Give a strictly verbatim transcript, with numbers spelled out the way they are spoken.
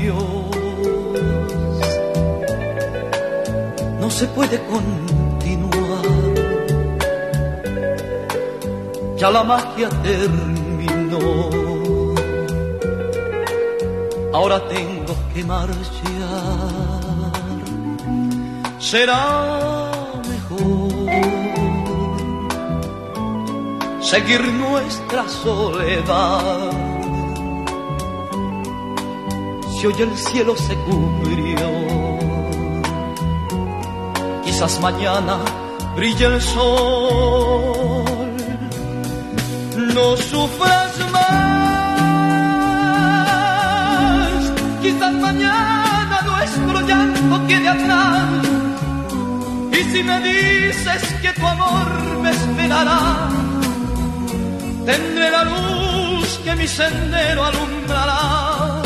adiós. No se puede continuar, ya la magia terminó. Ahora tengo que marchar, será mejor seguir nuestra soledad. Si hoy el cielo se cubrió, quizás mañana brille el sol. No sufras más, quizás mañana nuestro llanto quede atrás. Y si me dices que tu amor me esperará, tendré la luz que mi sendero alumbrará.